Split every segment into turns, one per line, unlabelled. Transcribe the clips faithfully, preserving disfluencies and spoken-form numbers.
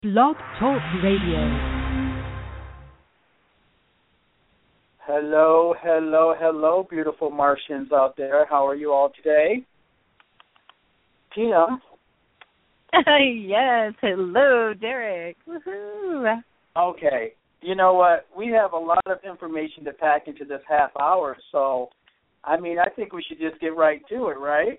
Blog Talk Radio.
Hello, hello, hello, beautiful Martians out there. How are you all today? Tina?
Yes, hello, Derek. Woohoo!
Okay, you know what? We have a lot of information to pack into this half hour, so, I mean, I think we should just get right to it, right?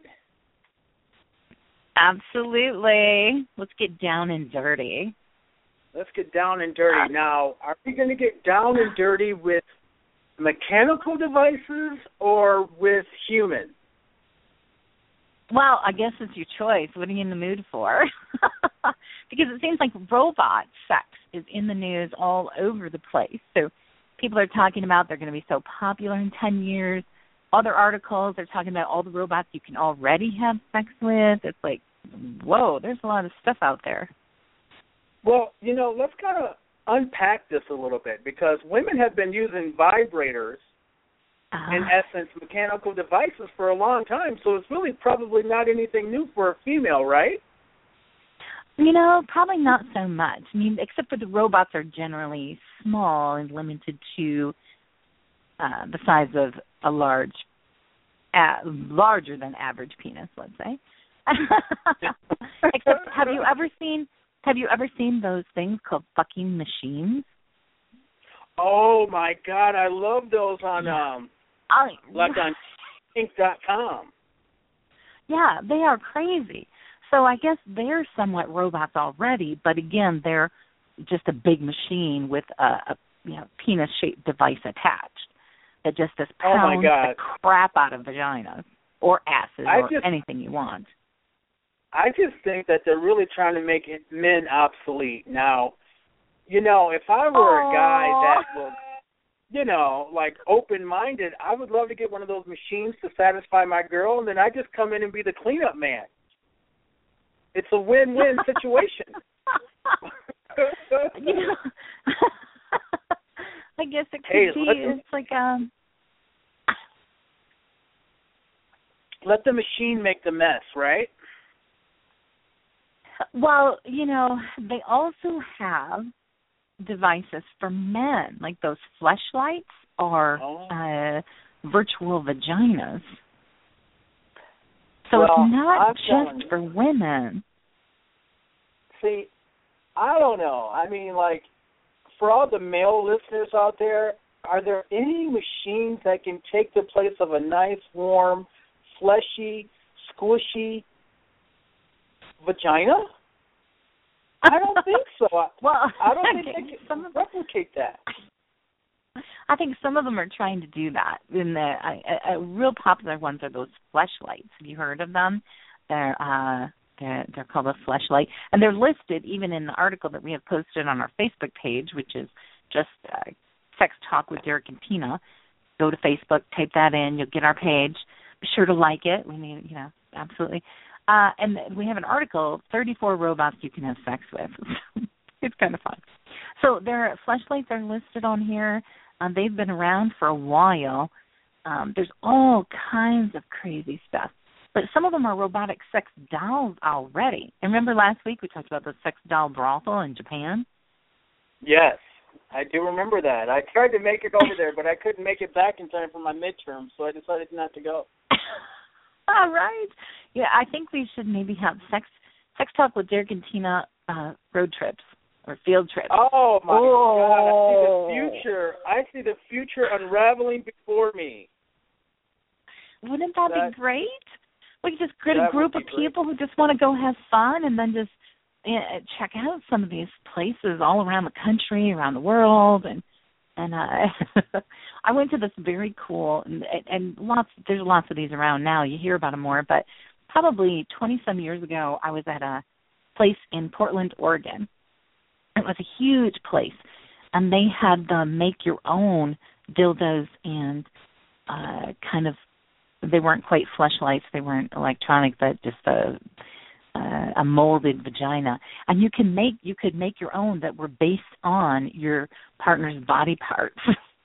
Absolutely. Let's get down and dirty.
Let's get down and dirty. Now, are we going to get down and dirty with mechanical devices or with human?
Well, I guess it's your choice. What are you in the mood for? Because it seems like robot sex is in the news all over the place. So people are talking about they're going to be so popular in ten years. Other articles are talking about all the robots you can already have sex with. It's like, whoa, there's a lot of stuff out there.
Well, you know, let's kind of unpack this a little bit because women have been using vibrators, uh, in essence, mechanical devices for a long time, so it's really probably not anything new for a female, right?
You know, probably not so much. I mean, except for the robots are generally small and limited to uh, the size of a large, uh, larger than average penis, let's say. Except, have you ever seen? Have you ever seen those things called fucking machines?
Oh my God, I love those on um,
I,
like on Inc dot com.
Yeah, they are crazy. So I guess they're somewhat robots already, but again, they're just a big machine with a, a you know penis-shaped device attached that just just
oh my
pounds
God.
the crap out of vaginas or asses
I
or
just,
anything you want.
I just think that they're really trying to make it men obsolete. Now, you know, if I were
Aww.
a guy that was, you know, like open-minded, I would love to get one of those machines to satisfy my girl, and then I just come in and be the cleanup man. It's a win-win situation.
You know, I guess it could
hey,
be.
The,
it's like um.
Let the machine make the mess, right?
Well, you know, they also have devices for men, like those fleshlights or
oh.
uh, virtual vaginas. So
well,
it's not
I'm
just for women.
See, I don't know. I mean, like, for all the male listeners out there, are there any machines that can take the place of a nice, warm, fleshy, squishy vagina? I don't think so.
Well,
I don't think
okay,
they can
some of,
replicate that.
I think some of them are trying to do that. In the uh, uh, real popular ones are those fleshlights. Have you heard of them? They're uh, they're, they're called a fleshlight, and they're listed even in the article that we have posted on our Facebook page, which is just uh, Sex Talk with Derek and Tina. Go to Facebook, type that in, you'll get our page. Be sure to like it. We need, you know, absolutely. Uh, and we have an article, thirty-four robots you can have sex with. It's kind of fun. So their fleshlights are listed on here. Um, they've been around for a while. Um, there's all kinds of crazy stuff. But some of them are robotic sex dolls already. And remember last week we talked about the sex doll brothel in Japan?
Yes, I do remember that. I tried to make it over there, but I couldn't make it back in time for my midterm, so I decided not to go.
All right. Yeah, I think we should maybe have sex sex talk with Derek and Tina uh, road trips or field trips.
Oh, my
oh.
God. I see the future. I see the future unraveling before me.
Wouldn't that,
that
be great? We could just get a group of
great.
people who just want to go have fun and then just uh, check out some of these places all around the country, around the world, and And uh, I went to this very cool, and, and lots. There's lots of these around now. You hear about them more, but probably twenty-some years ago, I was at a place in Portland, Oregon. It was a huge place, and they had the make-your-own dildos and uh, kind of. They weren't quite fleshlights. They weren't electronic, but just a, uh, a molded vagina. And you can make you could make your own that were based on your partner's body parts.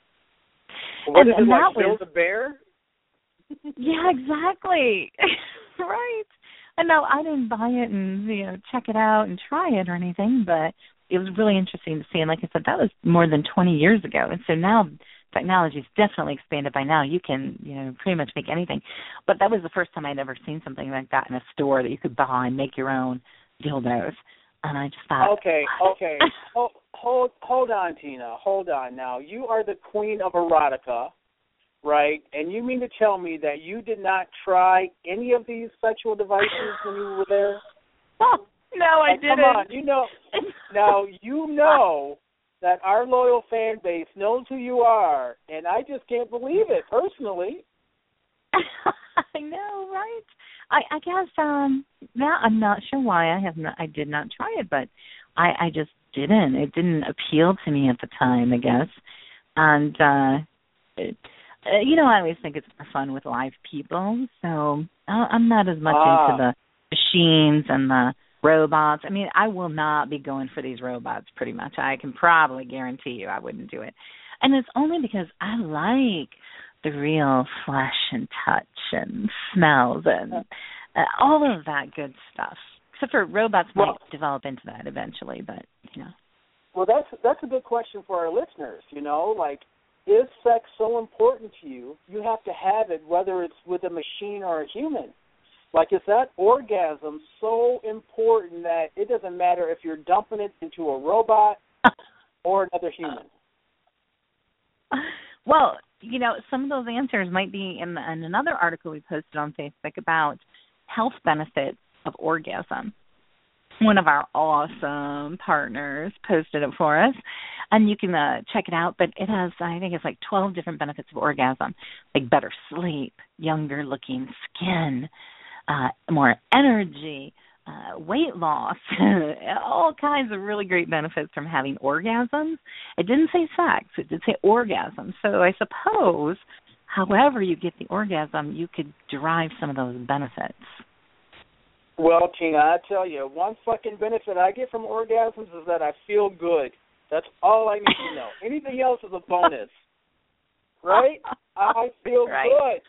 What
and,
is it,
and
like
that
Build
was,
a Bear?
Yeah, exactly. Right. And no, I didn't buy it and, you know, check it out and try it or anything, but it was really interesting to see. And like I said, that was more than twenty years ago. And so now technology's definitely expanded. By now you can, you know, pretty much make anything. But that was the first time I'd ever seen something like that in a store, that you could buy and make your own dildos. And I just thought,
okay, okay, hold, hold, hold on, Tina, hold on. Now, you are the queen of erotica, right? And you mean to tell me that you did not try any of these sexual devices when you were there?
No, I
and
didn't.
Come on, you know. Now you know that our loyal fan base knows who you are, and I just can't believe it personally.
I know, right? I, I guess um, now I'm not sure why I have not. I did not try it, but I, I just didn't. It didn't appeal to me at the time, I guess. And uh, it, uh, you know, I always think it's more fun with live people, so I'm not as much
ah.
into the machines and the robots. I mean, I will not be going for these robots. Pretty much, I can probably guarantee you, I wouldn't do it. And it's only because I like the real flesh and touch and smells and uh, all of that good stuff. Except for robots might
well,
develop into that eventually, but, you know.
Well, that's that's a good question for our listeners, you know, like, is sex so important to you, you have to have it whether it's with a machine or a human? Like, is that orgasm so important that it doesn't matter if you're dumping it into a robot or another human?
Well, you know, some of those answers might be in, the, in another article we posted on Facebook about health benefits of orgasm. One of our awesome partners posted it for us, and you can uh, check it out. But it has, I think it's like twelve different benefits of orgasm, like better sleep, younger looking skin, uh, more energy, uh, weight loss, all kinds of really great benefits from having orgasms. It didn't say sex, it did say orgasm. So I suppose, however you get the orgasm, you could derive some of those benefits.
Well, Tina, I tell you, one fucking benefit I get from orgasms is that I feel good. That's all I need to know. Anything else is a bonus. Right? I feel
right.
good.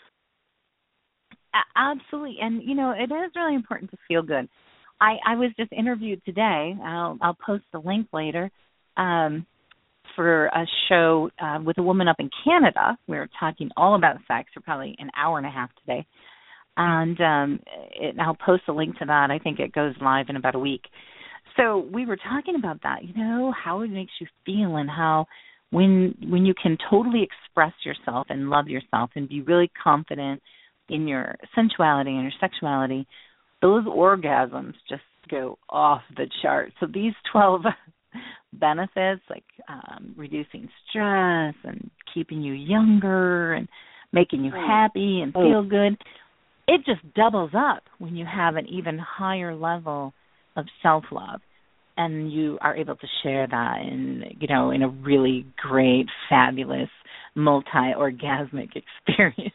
Absolutely. And, you know, it is really important to feel good. I, I was just interviewed today. I'll, I'll post the link later um, for a show uh, with a woman up in Canada. We were talking all about sex for probably an hour and a half today. And um, it, I'll post a link to that. I think it goes live in about a week. So we were talking about that, you know, how it makes you feel and how when when you can totally express yourself and love yourself and be really confident in your sensuality and your sexuality, those orgasms just go off the chart. So these twelve benefits, like um, reducing stress and keeping you younger and making you happy and feel good, it just doubles up when you have an even higher level of self-love and you are able to share that in, you know, in a really great, fabulous, multi-orgasmic experience.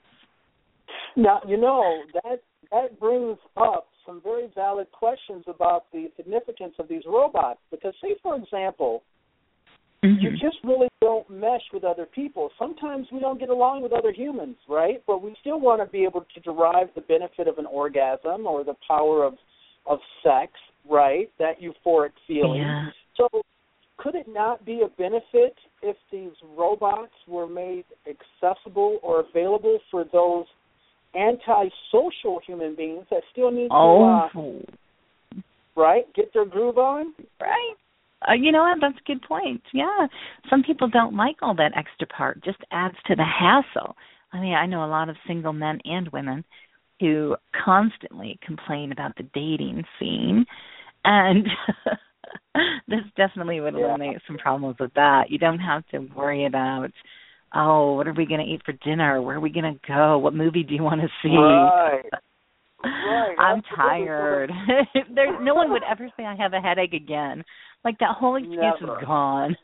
Now, you know, that that brings up some very valid questions about the significance of these robots. Because, say, for example, mm-hmm. you just really don't mesh with other people. Sometimes we don't get along with other humans, right? But we still want to be able to derive the benefit of an orgasm or the power of, of sex, right, that euphoric feeling.
Yeah.
So could it not be a benefit if these robots were made accessible or available for those anti-social human beings that still need to,
oh.
uh, right, get their groove on?
Right. Uh, you know what? That's a good point. Yeah. Some people don't like all that extra part. Just adds to the hassle. I mean, I know a lot of single men and women who constantly complain about the dating scene. And this definitely would eliminate yeah. some problems with that. You don't have to worry about, oh, what are we going to eat for dinner? Where are we going to go? What movie do you want to see?
Right. Right.
I'm tired. There's no one would ever say I have a headache again. Like that whole excuse
Never.
is gone.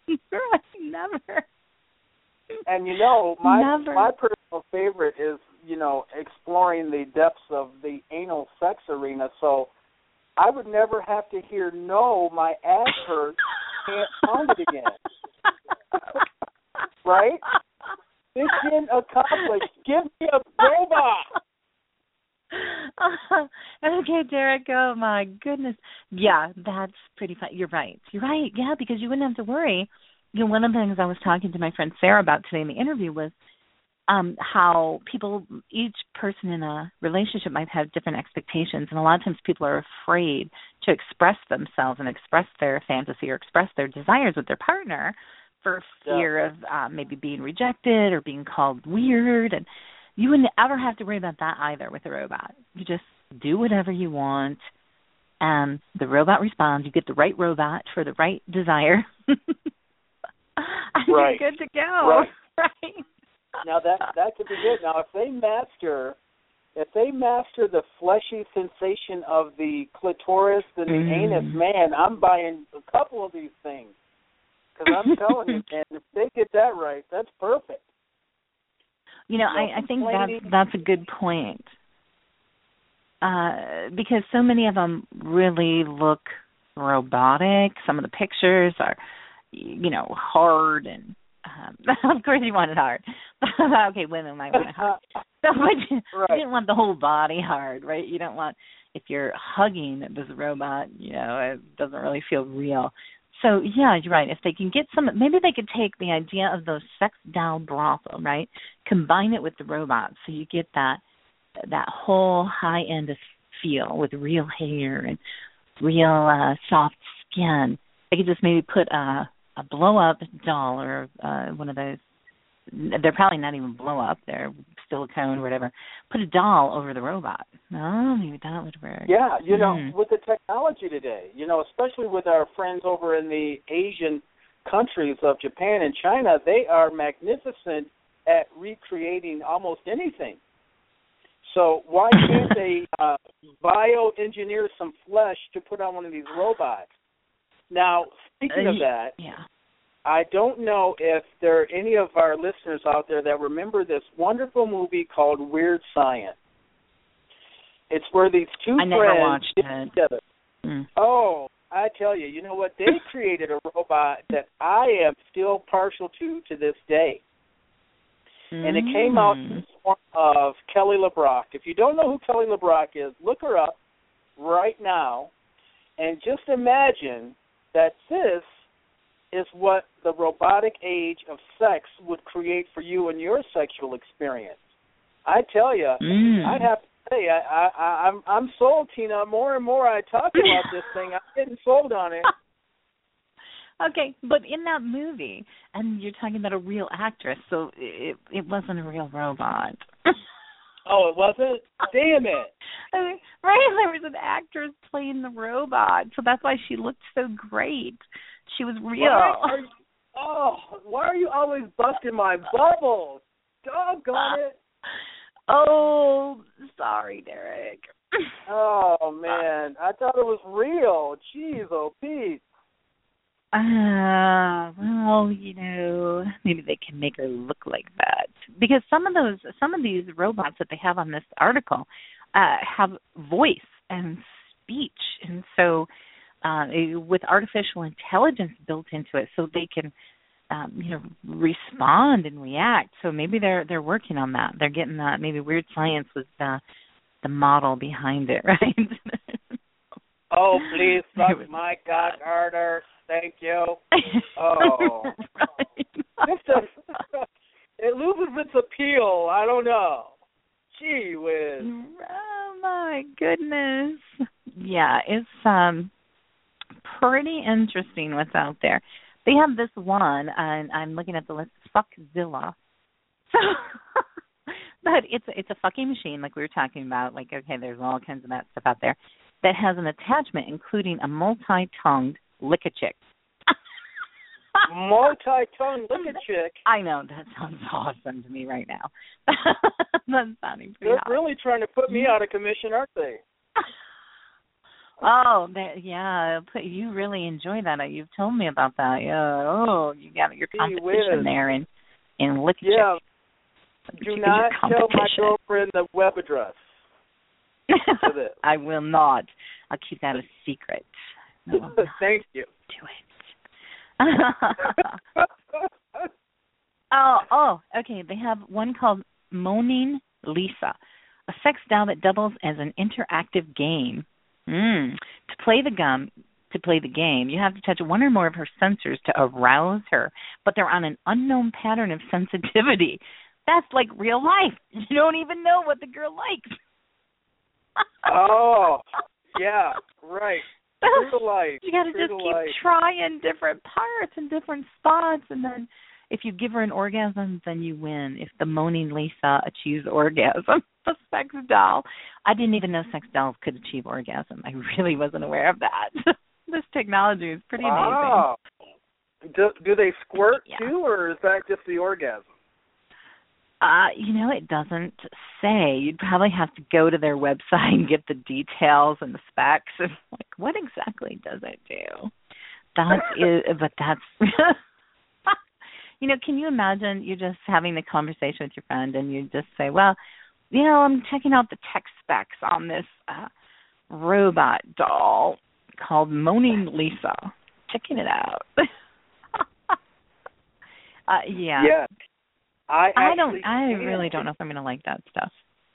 Never.
And you know, my
Never.
my personal favorite is, you know, exploring the depths of the anal sex arena. So I would never have to hear no, my ass hurts, can't pound it again. Right? Mission accomplished. Give me a robot.
Okay, Derek. Oh my goodness. Yeah, that's pretty fun. You're right. You're right. Yeah, because you wouldn't have to worry. You know, one of the things I was talking to my friend Sarah about today in the interview was um, how people, each person in a relationship might have different expectations, and a lot of times people are afraid to express themselves and express their fantasy or express their desires with their partner for fear
yeah.
of uh, maybe being rejected or being called weird. And you wouldn't ever have to worry about that either with a robot. You just do whatever you want, and the robot responds. You get the right robot for the right desire. And
right.
you're good to go.
Right.
Right.
Now that that could be good. Now if they master, if they master the fleshy sensation of the clitoris and the
Mm.
anus, man, I'm buying a couple of these things. Because I'm telling you, man, if they get that right, that's perfect.
You know,
No
I, I think
complaining.
that's that's a good point. Uh, because so many of them really look robotic. Some of the pictures are, you know, hard, and um, of course you want it hard. Okay, women might want it hard. So, but you,
Right.
you didn't want the whole body hard, right? You don't want, if you're hugging this robot, you know, it doesn't really feel real. So, yeah, you're right. If they can get some, maybe they could take the idea of those sex doll brothel, right? Combine it with the robot so you get that that whole high-end feel with real hair and real uh, soft skin. They could just maybe put a, a blow-up doll or uh, one of those. They're probably not even blow-up. They're silicone or whatever. Put a doll over the robot. Oh, maybe that would work.
Yeah, you know,
Mm.
with the technology today, you know, especially with our friends over in the Asian countries of Japan and China, they are magnificent at recreating almost anything. So why can't they uh, bioengineer some flesh to put on one of these robots? Now, speaking of that,
Yeah.
I don't know if there are any of our listeners out there that remember this wonderful movie called Weird Science. It's where these two
I never
friends
watched
get
it.
together.
Mm.
Oh, I tell you, you know what? They created a robot that I am still partial to to this day. And it came out in the form of Kelly LeBrock. If you don't know who Kelly LeBrock is, look her up right now and just imagine that this is what the robotic age of sex would create for you in your sexual experience. I tell you,
Mm.
I'd have to say, I, I, I'm, I'm sold, Tina. More and more I talk about this thing, I'm getting sold on it.
Okay, but in that movie, and you're talking about a real actress, so it it wasn't a real robot.
Oh, it wasn't? Damn it.
I mean, right, there was an actress playing the robot, so that's why she looked so great. She was real.
Why are you, oh, why are you always busting my bubbles? Doggone it.
Oh, sorry, Derek.
Oh, man. I thought it was real. Jeez, oh, Pete.
Uh, well, you know, maybe they can make her look like that. Because some of those, some of these robots that they have on this article uh, have voice and speech. And so uh, with artificial intelligence built into it, so they can, um, you know, respond and react. So maybe they're they're working on that. They're getting that. Maybe Weird Science was the, the model behind it, right?
Oh, please suck my cock harder. Thank you. Oh. Just a, it loses its appeal. I don't know. Gee whiz.
Oh, my goodness. Yeah, it's um pretty interesting what's out there. They have this one, and I'm looking at the list, Fuckzilla. So, but it's it's a fucking machine, like we were talking about. Like, okay, there's all kinds of that stuff out there that has an attachment, including a multi-tongued lick-a-chick.
Multi-tongued lick-a-chick?
I know, that sounds awesome to me right now. That's sounding pretty
They're
awesome.
really trying to put me out of commission, aren't they?
Oh, that, yeah, you really enjoy that. You've told me about that. Yeah. Oh, you got your competition there in, in lick-a-chick.
Yeah. Do not tell my girlfriend the web address.
I will not. I'll keep that a secret. No,
thank you.
Do it. oh, oh, okay. They have one called Moaning Lisa. a sex doll that doubles as an interactive game. Mm. To play the gum, to play the game, you have to touch one or more of her sensors to arouse her, but they're on an unknown pattern of sensitivity. That's like real life. You don't even know what the girl likes.
Oh, yeah, right. True to life.
You got to
True
just
to
keep
life.
trying different parts and different spots, and then if you give her an orgasm, then you win. If the moaning Lisa achieves orgasm, a sex doll. I didn't even know sex dolls could achieve orgasm. I really wasn't aware of that. This technology is pretty
wow. amazing. Do, do they squirt
yeah.
too, or is that just the orgasm?
Uh, you know, it doesn't say. You'd probably have to go to their website and get the details and the specs and like, what exactly does it do? That is, but that's, you know, can you imagine you're just having the conversation with your friend and you just say, well, you know, I'm checking out the tech specs on this uh, robot doll called Moaning Lisa. Checking it out. uh, yeah.
Yeah. I,
I don't. I
can.
really don't know if I'm going to like that stuff.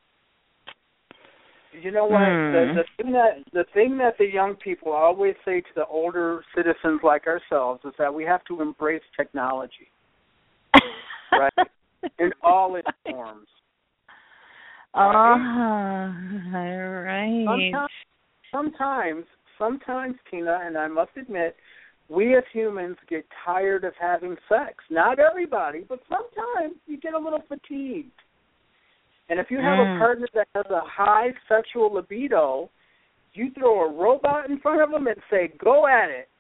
You know what?
Mm.
The, the thing that the thing that the young people always say to the older citizens like ourselves is that we have to embrace technology, right? In all its forms.
Right? Uh, right.
Sometimes, sometimes, sometimes, Tina, and I must admit, we as humans get tired of having sex. Not everybody, but sometimes you get a little fatigued. And if you have
mm.
a partner that has a high sexual libido, you throw a robot in front of them and say, go at it.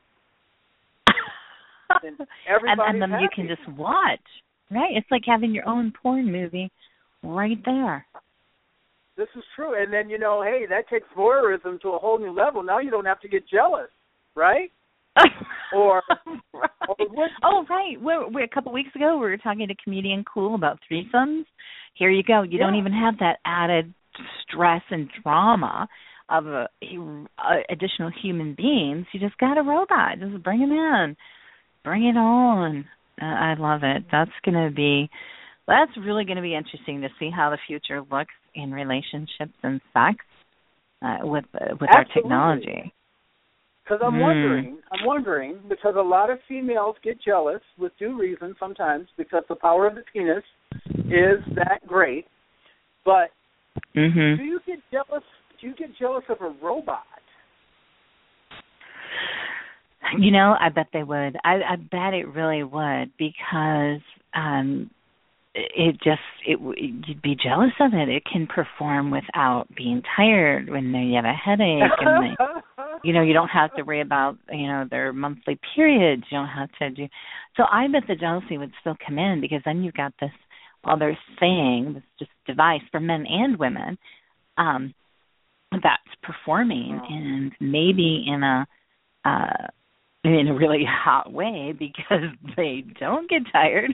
and,
and, and then
happy.
you can just watch, right? It's like having your own porn movie right there.
This is true. And then, you know, hey, that takes voyeurism to a whole new level. Now you don't have to get jealous, right? or,
right.
or what,
oh, right. We're, we're, a couple weeks ago, we were talking to Comedian Cool about threesomes. Here you go. You
yeah.
don't even have that added stress and drama of uh, uh, additional human beings. You just got a robot. Just bring him in. Bring it on. Uh, I love it. That's going to be, that's really going to be interesting to see how the future looks in relationships and sex uh, with uh, with
Absolutely.
our technology.
Because I'm
mm.
wondering, I'm wondering, because a lot of females get jealous with due reason sometimes because the power of the penis is that great. But
mm-hmm.
do you get jealous? Do you get jealous of a robot?
You know, I bet they would. I, I bet it really would because um, it just it you'd be jealous of it. It can perform without being tired when you have a headache, and they, you know you don't have to worry about you know their monthly periods. You don't have to do. So I bet the jealousy would still come in because then you've got this other thing, this just device for men and women um, that's performing, and maybe in a uh, in a really hot way because they don't get tired.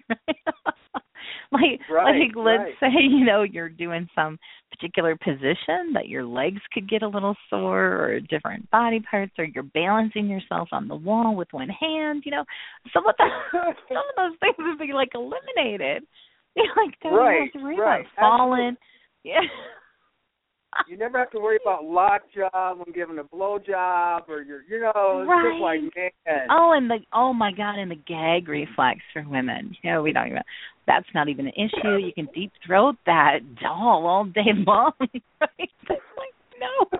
like,
right,
like let's
right.
say, you know, you're doing some particular position that your legs could get a little sore or different body parts, or you're balancing yourself on the wall with one hand, you know, some of, the, some of those things would be like eliminated. You like don't
right,
have to worry
right.
about falling. Yeah.
You never have to worry about lockjaw when giving a blowjob, or your, you know, it's
right.
just like, man.
Oh, and the oh my God, and the gag reflex for women. You know, we don't even. That's not even an issue. You can deep throat that doll all day long. Right? It's like no.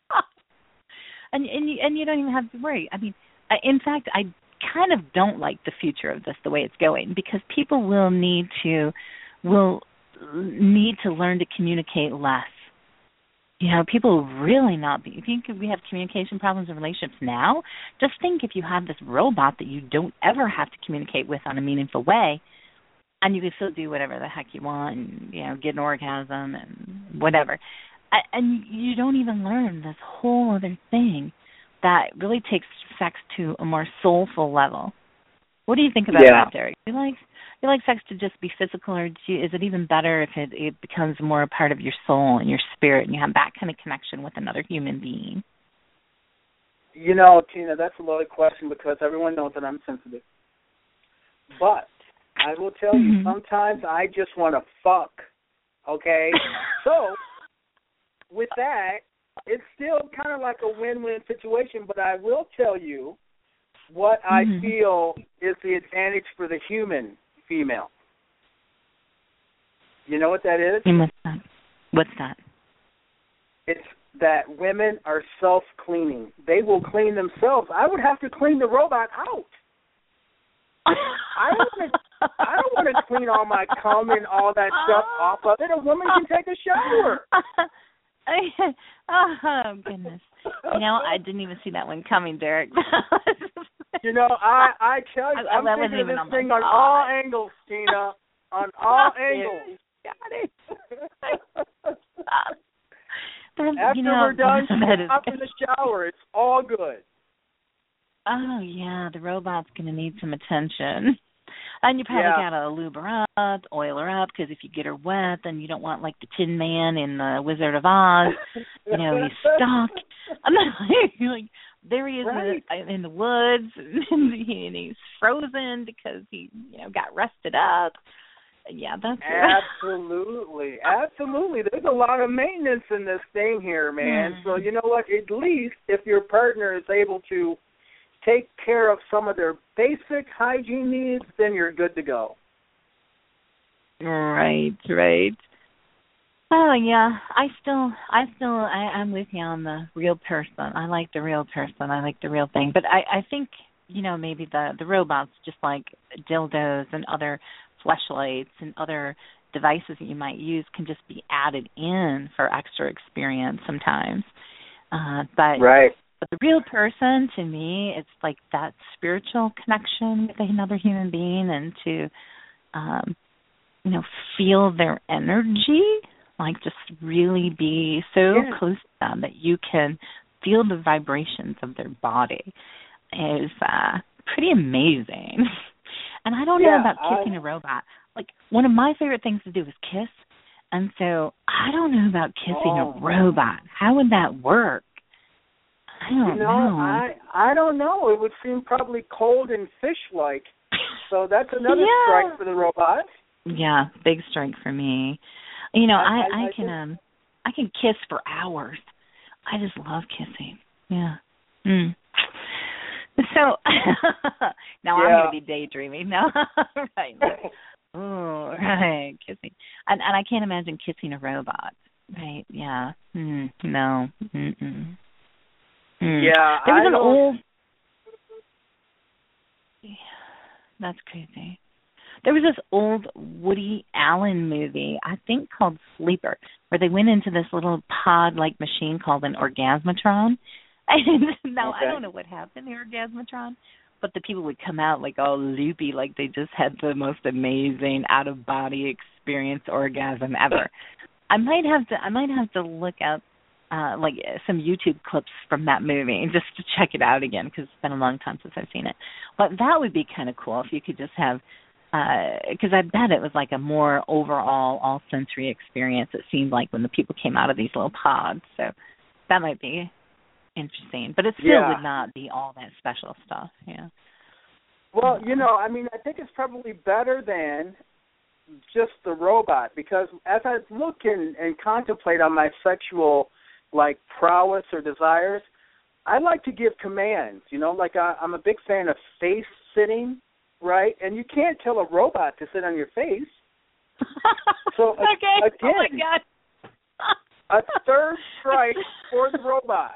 and and you and you don't even have to worry. I mean, in fact, I kind of don't like the future of this the way it's going because people will need to will need to learn to communicate less. You know, people will really not be. If you think we have communication problems in relationships now, just think if you have this robot that you don't ever have to communicate with on a meaningful way, and you can still do whatever the heck you want, and you know, get an orgasm and whatever, and you don't even learn this whole other thing that really takes sex to a more soulful level. What do you think about
yeah.
that, Derek? Do you like do you like sex to just be physical, or do you, is it even better if it, it becomes more a part of your soul and your spirit, and you have that kind of connection with another human being?
You know, Tina, that's a loaded question because everyone knows that I'm sensitive. But I will tell
mm-hmm.
you, sometimes I just want to fuck. Okay, so with that, it's still kind of like a win-win situation, but I will tell you what I
mm-hmm.
feel is the advantage for the human female. You know what that is?
And what's that? What's that?
It's that women are self-cleaning. They will clean themselves. I would have to clean the robot out. I don't want to. I don't want to clean all my cum and all that stuff off of it. A woman can take a shower.
Oh goodness! You know, I didn't even see that one coming, Derek.
You know, I I tell you,
I,
I'm
I
thinking of this
on
thing on all angles, Tina. On all angles.
Got it.
After
you know,
we're done, hop
is...
in the shower. It's all good.
Oh yeah, the robot's gonna need some attention. And you probably
yeah.
gotta lube her up, oil her up, because if you get her wet, then you don't want like the Tin Man in the Wizard of Oz. You know, he's stuck. I'm not like there he is
right.
in, the, in the woods, and, he, and he's frozen because he, you know, got rusted up. Yeah, that's
absolutely, absolutely. There's a lot of maintenance in this thing here, man. Mm. So you know what? At least if your partner is able to take care of some of their basic hygiene needs, then you're good to go.
Right, right. Oh yeah, I still, I still, I, I'm with you on the real person. I like the real person. I like the real thing. But I, I think, you know, maybe the the robots, just like dildos and other fleshlights and other devices that you might use, can just be added in for extra experience sometimes. Uh, but
right.
But the real person, to me, it's like that spiritual connection with another human being, and to, um, you know, feel their energy, like just really be so
yeah.
close to them that you can feel the vibrations of their body is uh, pretty amazing. And I don't
yeah,
know about kissing
I...
a robot. Like, one of my favorite things to do is kiss, and so I don't know about kissing
oh.
a robot. How would that work? I don't
you know,
know.
I I don't know. It would seem probably cold and fish-like. So that's another
yeah.
strike for the robot.
Yeah, big strike for me. You know, I, I,
I,
I,
I
can
just...
um I can kiss for hours. I just love kissing. Yeah. Mm. So now
yeah.
I'm going to be daydreaming now. Right. Oh, right, kissing. And and I can't imagine kissing a robot. Right? Yeah. Mm, no. Mm-mm. Mm.
Yeah,
there was
I
an
don't...
old. That's crazy. There was this old Woody Allen movie, I think called Sleeper, where they went into this little pod-like machine called an orgasmatron. And now
okay.
I don't know what happened to orgasmatron, but the people would come out like all loopy, like they just had the most amazing out-of-body experience orgasm ever. I might have to. I might have to look up. Uh, like some YouTube clips from that movie just to check it out again, because it's been a long time since I've seen it. But that would be kind of cool if you could just have, because uh, I bet it was like a more overall all-sensory experience, it seemed like, when the people came out of these little pods. So that might be interesting. But it still
yeah.
would not be all that special stuff. Yeah.
Well, you know, I mean, I think it's probably better than just the robot, because as I look and, and contemplate on my sexual like prowess or desires, I like to give commands, you know, like I, I'm a big fan of face sitting, right? And you can't tell a robot to sit on your face. So
okay.
again,
oh my God.
a third strike for the robot.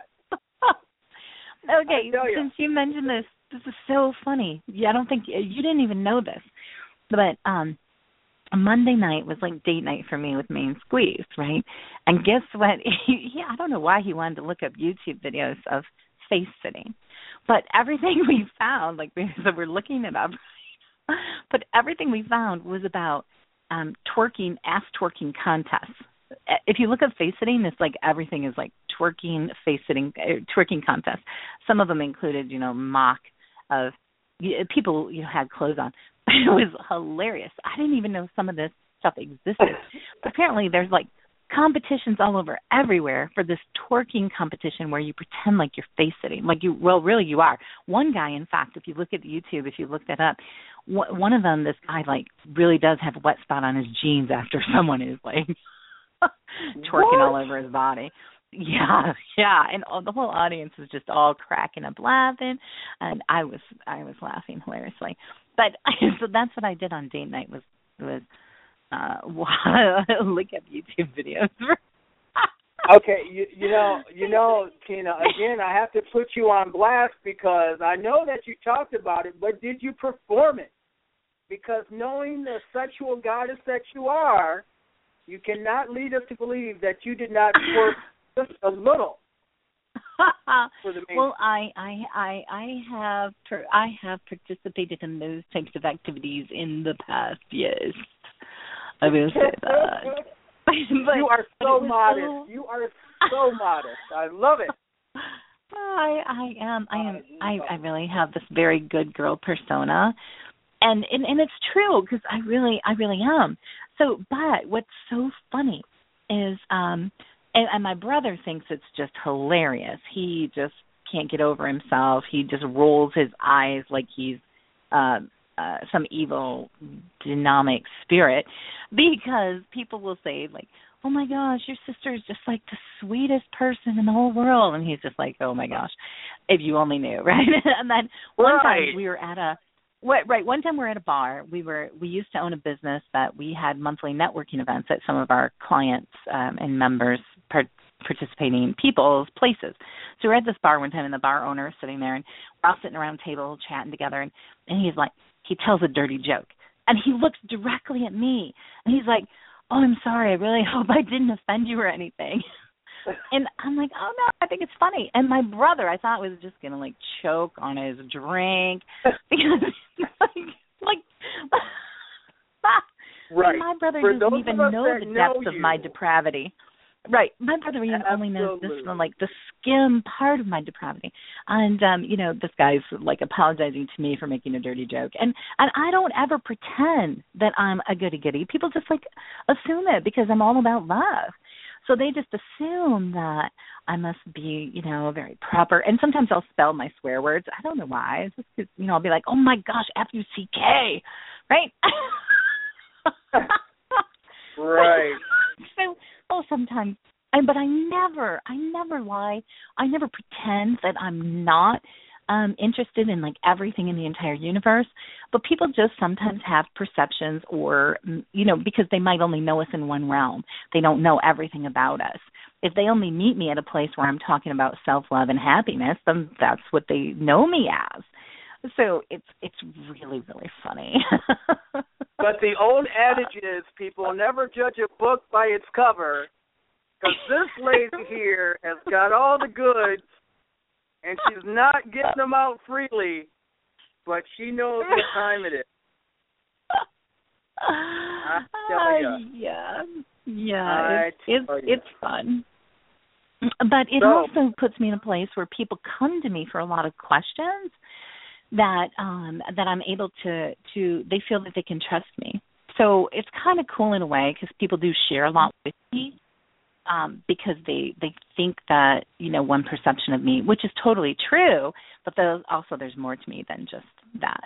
Okay, since you mentioned this, this is so funny. Yeah, I don't think you didn't even know this, but um. Monday night was like date night for me with Main Squeeze, right? And guess what? He, I don't know why he wanted to look up YouTube videos of face sitting. But everything we found, like so we're looking it up, but everything we found was about um, twerking, ass twerking contests. If you look up face sitting, it's like everything is like twerking, face sitting, uh, twerking contests. Some of them included, you know, mock of people, you know, had clothes on. It was hilarious. I didn't even know some of this stuff existed. But apparently there's like competitions all over everywhere for this twerking competition where you pretend like you're face sitting. Like you, well, really you are. One guy, in fact, if you look at YouTube, if you look that up, one of them, this guy like really does have a wet spot on his jeans after someone is like twerking
What?
all over his body. Yeah, yeah, and all, the whole audience was just all cracking up laughing, and I was I was laughing hilariously. But so that's what I did on date night was was uh, look up YouTube videos.
Okay, you, you know, you know, Tina. Again, I have to put you on blast because I know that you talked about it, but did you perform it? Because knowing the sexual goddess that you are, you cannot lead us to believe that you did not twerk just a little. For the main
well, I, I, I, I have, I have participated in those types of activities in the past. Yes, I will say that. but,
you are so modest.
So...
You are so modest. I love it.
I, I am. I am. I, I really have this very good girl persona, and and, and it's true because I really, I really am. So, but what's so funny is, um, and, and my brother thinks it's just hilarious. He just can't get over himself. He just rolls his eyes like he's uh, uh, some evil demonic spirit, because people will say like, "Oh my gosh, your sister is just like the sweetest person in the whole world," and he's just like, "Oh my gosh, if you only knew," right? And then one
right.
time we were at a What, right. One time we were at a bar. We were we used to own a business that we had monthly networking events at some of our clients um, and members part, participating people's places. So we were at this bar one time, and the bar owner was sitting there, and we're all sitting around a table chatting together, and, and he's like, he tells a dirty joke, and he looks directly at me, and he's like, "Oh, I'm sorry. I really hope I didn't offend you or anything." And I'm like, "Oh, no, I think it's funny." And my brother, I thought, was just going to, like, choke on his drink. Because, like, like
right.
my brother
For
doesn't even know the
know
depth
you.
of my depravity. Right. My brother even only knows this, like, the skim part of my depravity. And, um, you know, this guy's, like, apologizing to me for making a dirty joke. And, and I don't ever pretend that I'm a goody-goody. People just, like, assume it because I'm all about love. So they just assume that I must be, you know, very proper. And sometimes I'll spell my swear words. I don't know why. It's just 'cause, you know, I'll be like, "Oh, my gosh, F U C K," right?
Right.
So, oh, sometimes. I, but I never, I never lie. I never pretend that I'm not um, interested in, like, everything in the entire universe. But people just sometimes have perceptions or, you know, because they might only know us in one realm. They don't know everything about us. If they only meet me at a place where I'm talking about self-love and happiness, then that's what they know me as. So it's it's really, really funny.
But the old adage is, people never judge a book by its cover, because this lady here has got all the goods, and she's not getting them out freely, but she knows what time it is. I tell ya.
Uh, yeah, yeah,
I
it's it's,
tell ya.
it's fun. But it
So,
also puts me in a place where people come to me for a lot of questions that um, that I'm able to, to, they feel that they can trust me. So it's kind of cool in a way because people do share a lot with me um, because they, they think that, you know, one perception of me, which is totally true, but there's also there's more to me than just that.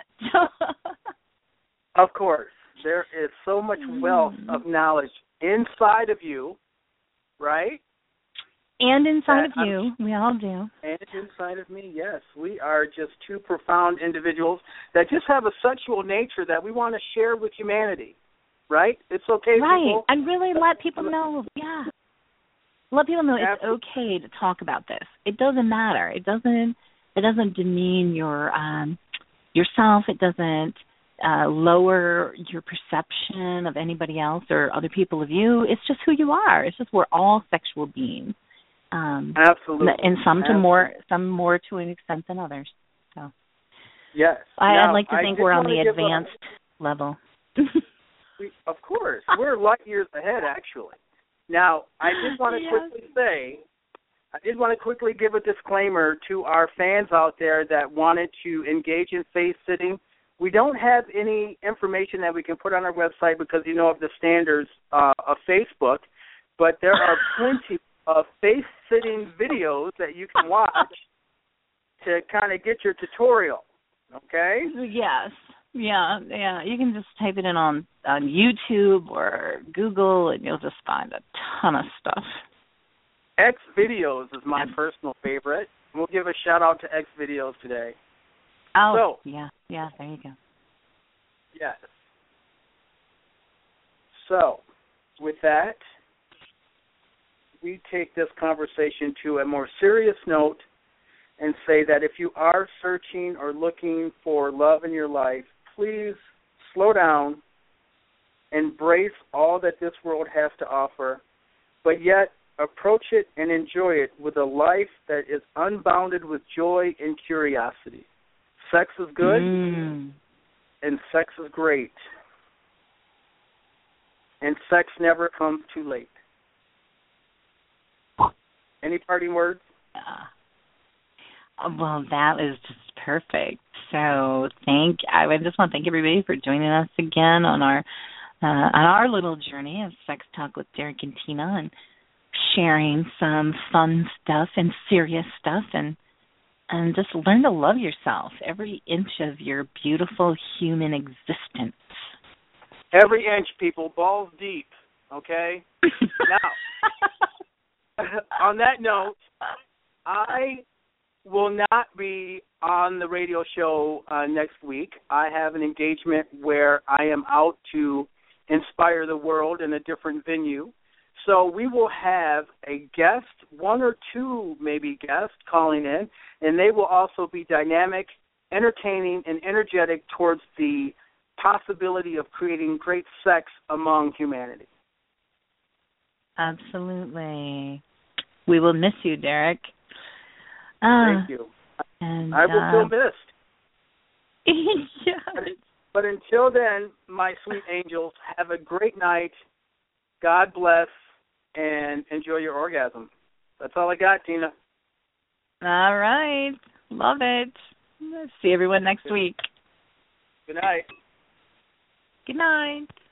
of course, there is so much wealth of knowledge inside of you, right?
And inside
That
of you, I'm, we all do.
And inside of me, yes. We are just two profound individuals that just have a sexual nature that we want to share with humanity, right? It's okay,
right.
people.
And really let people know, yeah. Let people know it's okay to talk about this. It doesn't matter. It doesn't it doesn't demean your um, yourself. It doesn't uh, lower your perception of anybody else or other people of you. It's just who you are. It's just we're all sexual beings. Um,
Absolutely.
And some
Absolutely.
to more, some more to an extent than others. So,
yes.
I,
now,
I'd like to
I
think we're on the
give
advanced
a,
level.
we, of course, we're light years ahead, actually. Now, I just want to
yes.
quickly say, I did want to quickly give a disclaimer to our fans out there that wanted to engage in face sitting. We don't have any information that we can put on our website because you know of the standards uh, of Facebook, but there are plenty of face-sitting videos that you can watch to kind of get your tutorial, okay?
Yes. Yeah, yeah. You can just type it in on, on YouTube or Google, and you'll just find a ton of stuff.
X Videos is my personal favorite. We'll give a shout out to X Videos today.
Oh,
so,
yeah, yeah. There you go.
Yes. So, with that, we take this conversation to a more serious note and say that if you are searching or looking for love in your life, please slow down, embrace all that this world has to offer, but yet approach it and enjoy it with a life that is unbounded with joy and curiosity. Sex is good,
mm.
and sex is great, and sex never comes too late. Any parting words?
Uh, well, that is just perfect. So thank I just want to thank everybody for joining us again on our uh, on our little journey of Sex Talk with Derek and Tina, and sharing some fun stuff and serious stuff, and and just learn to love yourself, every inch of your beautiful human existence.
Every inch, people, balls deep, okay? Now, on that note, I will not be on the radio show uh, next week. I have an engagement where I am out to inspire the world in a different venue. So we will have a guest, one or two maybe guests calling in, and they will also be dynamic, entertaining, and energetic towards the possibility of creating great sex among humanity.
Absolutely. We will miss you, Derek. Uh,
Thank you.
And,
I will
uh,
feel missed.
yes.
But, but until then, my sweet angels, have a great night. God bless, and enjoy your orgasm. That's all I got, Tina.
All right. Love it. See everyone next week.
Good night.
Good night.